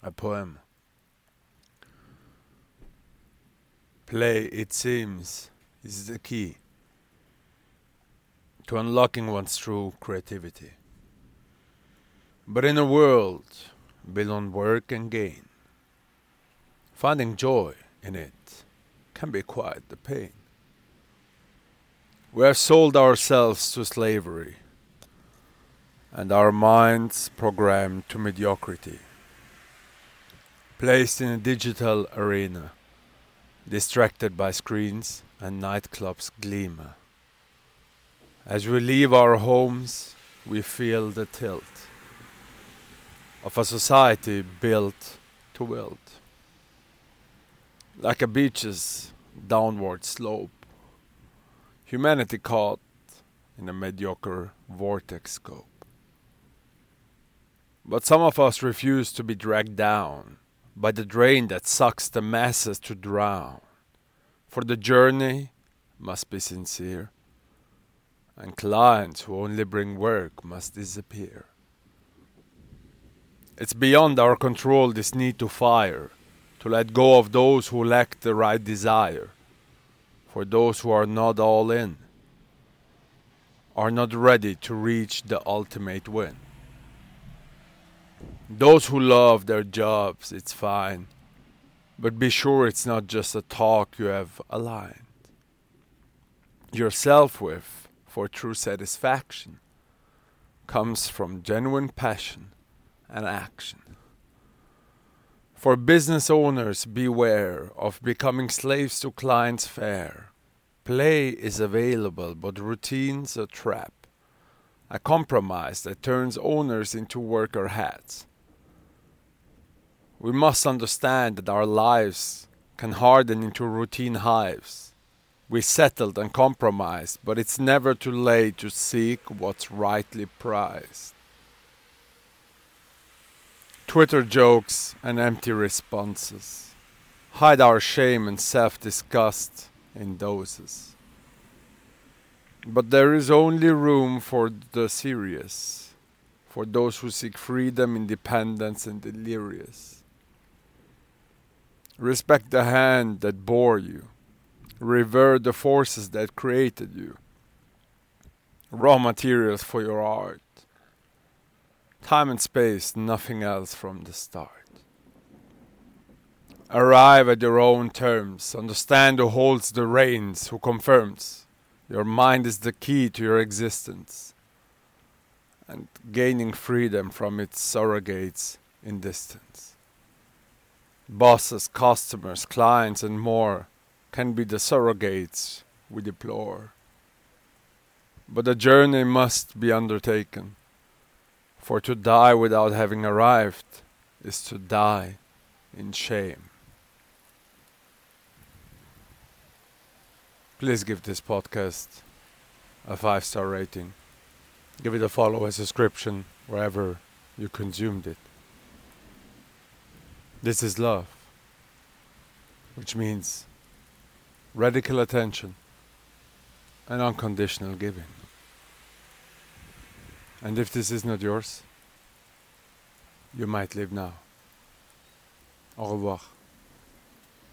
A poem. Play, it seems, is the key to unlocking one's true creativity. But in a world built on work and gain, finding joy in it can be quite the pain. We have sold ourselves to slavery and our minds programmed to mediocrity, placed in a digital arena, distracted by screens and nightclubs gleam. As we leave our homes, we feel the tilt of a society built to wilt, like a beach's downward slope, humanity caught in a mediocre vortex scope. But some of us refuse to be dragged down by the drain that sucks the masses to drown. For the journey must be sincere, and clients who only bring work must disappear. It's beyond our control, this need to fire, to let go of those who lack the right desire. For those who are not all in, are not ready to reach the ultimate win. Those who love their jobs, it's fine, but be sure it's not just a talk you have aligned yourself with, for true satisfaction comes from genuine passion and action. For business owners, beware of becoming slaves to clients' fare. Play is available, but routine's a trap, a compromise that turns owners into worker hats. We must understand that our lives can harden into routine hives. We settled and compromised, but it's never too late to seek what's rightly prized. Twitter jokes and empty responses hide our shame and self-disgust in doses. But there is only room for the serious, for those who seek freedom, independence, and delirious. Respect the hand that bore you. Revere the forces that created you. Raw materials for your art. Time and space, nothing else from the start. Arrive at your own terms. Understand who holds the reins, who confirms. Your mind is the key to your existence. And gaining freedom from its surrogates in distance. Bosses, customers, clients, and more can be the surrogates we deplore. But the journey must be undertaken, for to die without having arrived is to die in shame. Please give this podcast a 5-star rating. Give it a follow, a subscription, wherever you consumed it. This is love, which means radical attention and unconditional giving. And if this is not yours, you might leave now. Au revoir.